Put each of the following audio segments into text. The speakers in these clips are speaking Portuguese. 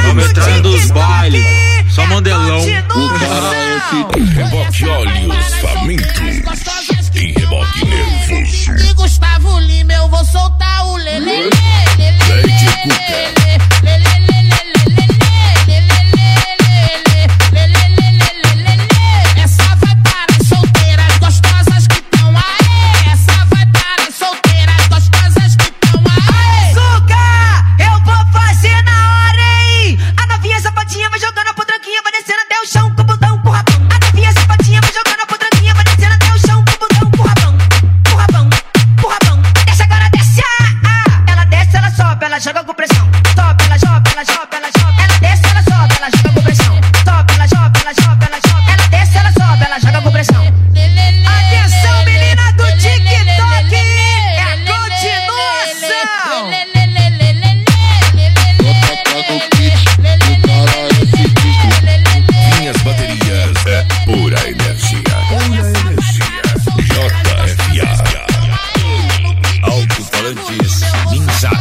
veterano dos bailes, só modelão. Reboque olhos famintos e reboque nervoso. E Gustavo Lima, eu vou soltar o lelê. Leite Cuca. Essa vai para as solteiras gostosas que tão aí. Essa vai para as solteiras gostosas que tão aí. Suca, eu vou fazer na hora, hein? A novinha sapatinha vai jogando a potranquinha, vai descendo até o chão com o botão, com o rabão. A novinha sapatinha vai jogando a potranquinha, vai descendo até o chão com o botão, com o rabão. Com o rabão, com o rabão. Desce agora, desce, ela desce, ela sobe, ela joga com pressão. Sobe, ela joga, ela joga, ela joga. Ela desce, ela sobe, ela joga com pressão. Sobe, ela joga, ela joga, ela joga. Ela desce, ela sobe, ela joga com pressão. Atenção, menina do TikTok, é a continuação. Minhas baterias é pura energia. JFA. Alto-falantes Ninja.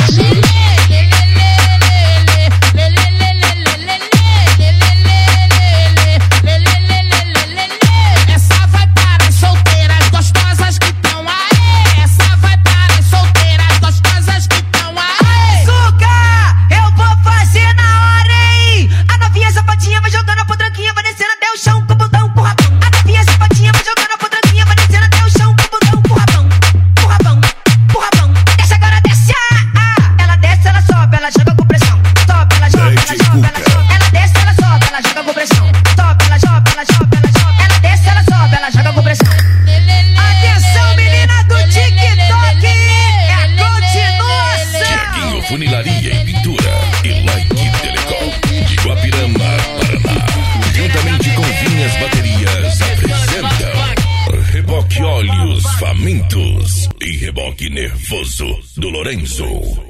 Essa vai para as solteiras gostosas que tão aí. Essa vai para as solteiras gostosas que tão aí. Suca, eu vou fazer na hora, hein? A novinha sapatinha vai jogando a potranquinha, vai descendo até o chão com o botão, com o rabão. A novinha sapatinha vai jogando a potranquinha, vai descendo até o chão com o botão, com o rabão. Com o rabão, com o rabão. Desce agora, desce, ela desce, ela sobe, ela joga com pressão. Sobe, ela joga, ela joga, ela joga. Ela desce, ela sobe, ela joga com pressão. Sobe, ela joga, ela joga, ela joga. Ela desce, ela sobe, ela joga com pressão. Atenção, menina do TikTok, é a continuação. Tiaguinho Funilaria e Pintura e Like Telecom de Guapirama, Paraná. Juntamente com Vinhas Baterias apresentam Reboque Olhos Famintos e Reboque Nervoso do Lorenzo.